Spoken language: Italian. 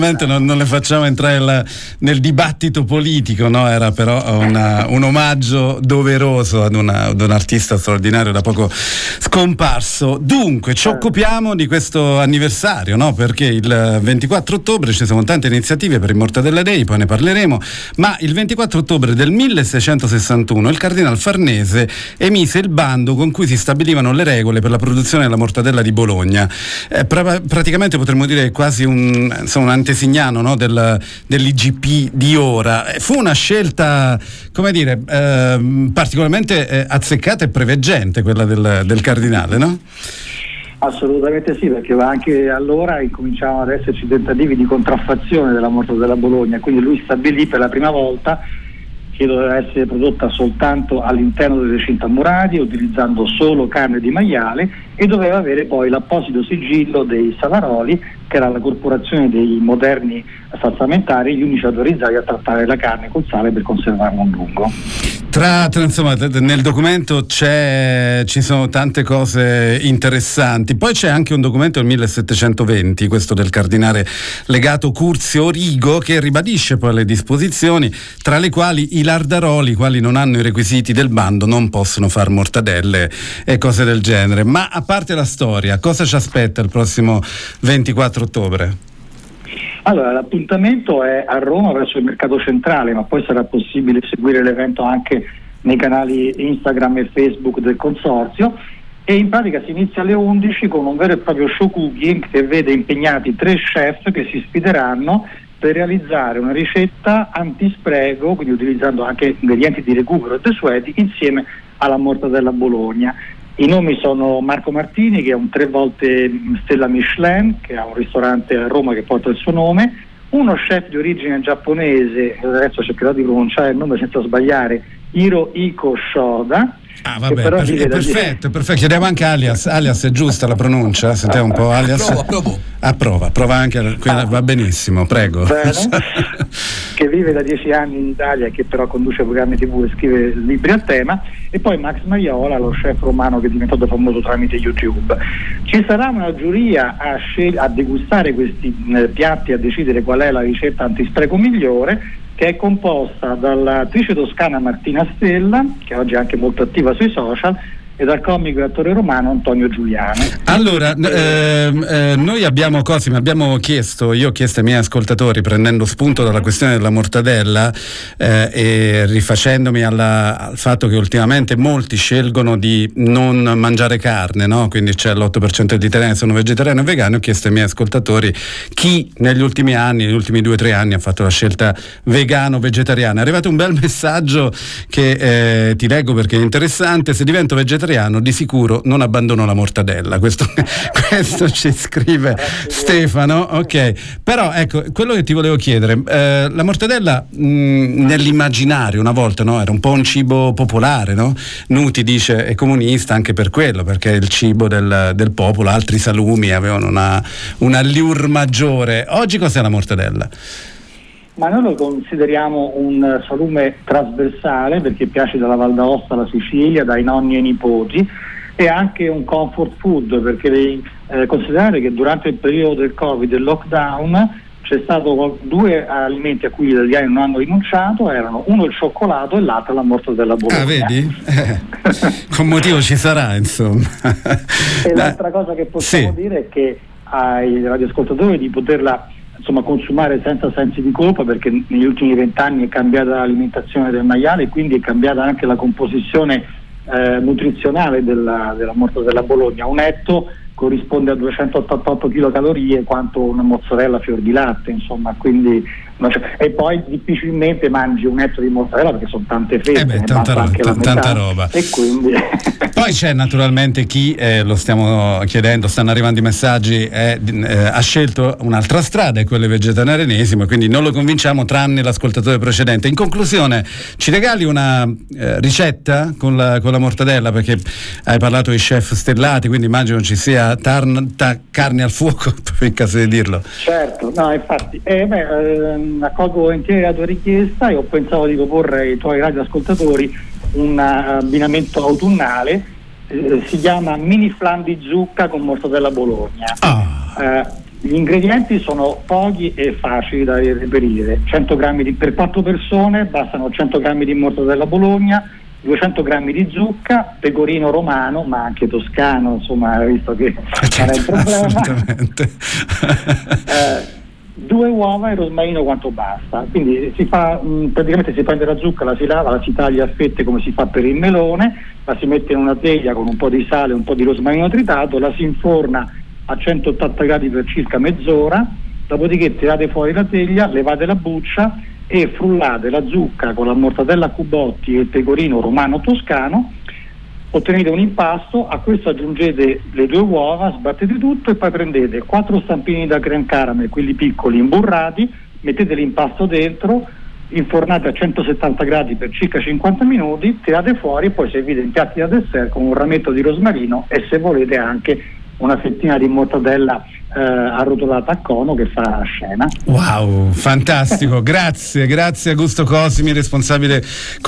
Non le facciamo entrare nel dibattito politico, no? Era però un omaggio doveroso ad un artista straordinario da poco scomparso. Dunque ci occupiamo di questo anniversario, no? Perché il 24 ottobre ci sono tante iniziative per il Mortadella Day, poi ne parleremo, ma il 24 ottobre del 1661 il Cardinal Farnese emise il bando con cui si stabilivano le regole per la produzione della mortadella di Bologna. Praticamente potremmo dire quasi un antesignano, no, dell'IGP di ora. Fu una scelta, come dire, particolarmente azzeccata e preveggente, quella del cardinale, no? Assolutamente sì, perché anche allora incominciavano ad esserci tentativi di contraffazione della mortadella Bologna, quindi lui stabilì per la prima volta che doveva essere prodotta soltanto all'interno delle recinti murati, utilizzando solo carne di maiale, e doveva avere poi l'apposito sigillo dei Savaroli, che era la corporazione dei moderni salsamentari, gli unici autorizzati a trattare la carne col sale per conservarla a lungo. Insomma, nel documento ci sono tante cose interessanti. Poi c'è anche un documento del 1720, questo del cardinale legato Curzio Origo, che ribadisce poi le disposizioni, tra le quali i lardaroli, quali non hanno i requisiti del bando, non possono far mortadelle e cose del genere. Ma a parte la storia, cosa ci aspetta il prossimo 24 ottobre? Allora, l'appuntamento è a Roma verso il mercato centrale, ma poi sarà possibile seguire l'evento anche nei canali Instagram e Facebook del consorzio, e in pratica si inizia alle 11 con un vero e proprio show cooking che vede impegnati 3 chef che si sfideranno per realizzare una ricetta antispreco, quindi utilizzando anche ingredienti di recupero e desueti, insieme alla mortadella Bologna. I nomi sono Marco Martini, che è un 3 volte stella Michelin, che ha un ristorante a Roma che porta il suo nome, uno chef di origine giapponese, adesso cercherò di pronunciare il nome senza sbagliare, Hirohiko Shoda. Ah, vabbè, perfetto. Chiediamo anche alias è giusta la pronuncia? Sentiamo un po' alias. Prova anche, va benissimo, prego. Bene. Che vive da 10 anni in Italia e che però conduce programmi TV e scrive libri a tema, e poi Max Maiola, lo chef romano che è diventato famoso tramite YouTube. Ci sarà una giuria a degustare questi piatti, a decidere qual è la ricetta antispreco migliore, che è composta dall'attrice toscana Martina Stella, che oggi è anche molto attiva sui social, e dal comico e attore romano Antonio Giuliano. Allora, noi abbiamo chiesto, io ho chiesto ai miei ascoltatori, prendendo spunto dalla questione della mortadella e rifacendomi al fatto che ultimamente molti scelgono di non mangiare carne, no? Quindi c'è l'8% degli italiani sono vegetariani e vegani. Ho chiesto ai miei ascoltatori chi negli ultimi 2-3 anni ha fatto la scelta vegano-vegetariana. È arrivato un bel messaggio che ti leggo perché è interessante: se divento vegetariano di sicuro non abbandono la mortadella. Questo ci scrive Stefano. Ok, però ecco, quello che ti volevo chiedere, la mortadella nell'immaginario una volta, no, era un po' un cibo popolare, no? Nuti dice è comunista anche per quello, perché è il cibo del popolo, altri salumi avevano una allure maggiore. Oggi cos'è la mortadella? Ma noi lo consideriamo un salume trasversale, perché piace dalla Val d'Aosta alla Sicilia, dai nonni ai nipoti, e anche un comfort food, perché devi considerare che durante il periodo del Covid, del lockdown, c'è stato 2 alimenti a cui gli italiani non hanno rinunciato, erano uno il cioccolato e l'altro la mortadella Bologna. Ah, vedi? Con motivo ci sarà, insomma. E l'altra cosa che possiamo dire è che ai radioascoltatori di poterla consumare senza sensi di colpa, perché negli ultimi 20 anni è cambiata l'alimentazione del maiale e quindi è cambiata anche la composizione nutrizionale della mortadella Bologna. Un etto corrisponde a 288 kcal quanto una mozzarella fior di latte, insomma, quindi e poi difficilmente mangi un etto di mozzarella perché sono tante fette, tanta roba. E quindi poi c'è naturalmente chi lo stiamo chiedendo, stanno arrivando i messaggi, ha scelto un'altra strada, è quella vegetarianesimo, quindi non lo convinciamo tranne l'ascoltatore precedente. In conclusione, ci regali una ricetta con la mortadella, perché hai parlato di chef stellati, quindi immagino ci sia tanta carne al fuoco, in caso di dirlo. Certo, no, infatti accolgo volentieri la tua richiesta e ho pensato di proporre ai tuoi radioascoltatori un abbinamento autunnale, si chiama mini flan di zucca con mortadella Bologna. Gli ingredienti sono pochi e facili da reperire. 100 grammi per 4 persone bastano 100 grammi di mortadella Bologna, 200 grammi di zucca, pecorino romano, ma anche toscano, insomma, visto che non è un problema. Assolutamente. 2 uova e rosmarino quanto basta. Quindi si fa praticamente si prende la zucca, la si lava, la si taglia a fette come si fa per il melone, la si mette in una teglia con un po' di sale e un po' di rosmarino tritato, la si inforna a 180 gradi per circa mezz'ora, dopodiché tirate fuori la teglia, levate la buccia e frullate la zucca con la mortadella a cubotti e il pecorino romano toscano, ottenete un impasto. A questo aggiungete le 2 uova, sbattete tutto e poi prendete 4 stampini da creme caramel, quelli piccoli imburrati, mettete l'impasto dentro, infornate a 170 gradi per circa 50 minuti, tirate fuori e poi servite in piatti da dessert con un rametto di rosmarino e, se volete, anche una fettina di mortadella arrotolata a cono che fa scena. Wow, fantastico. Grazie Augusto Cosimi, responsabile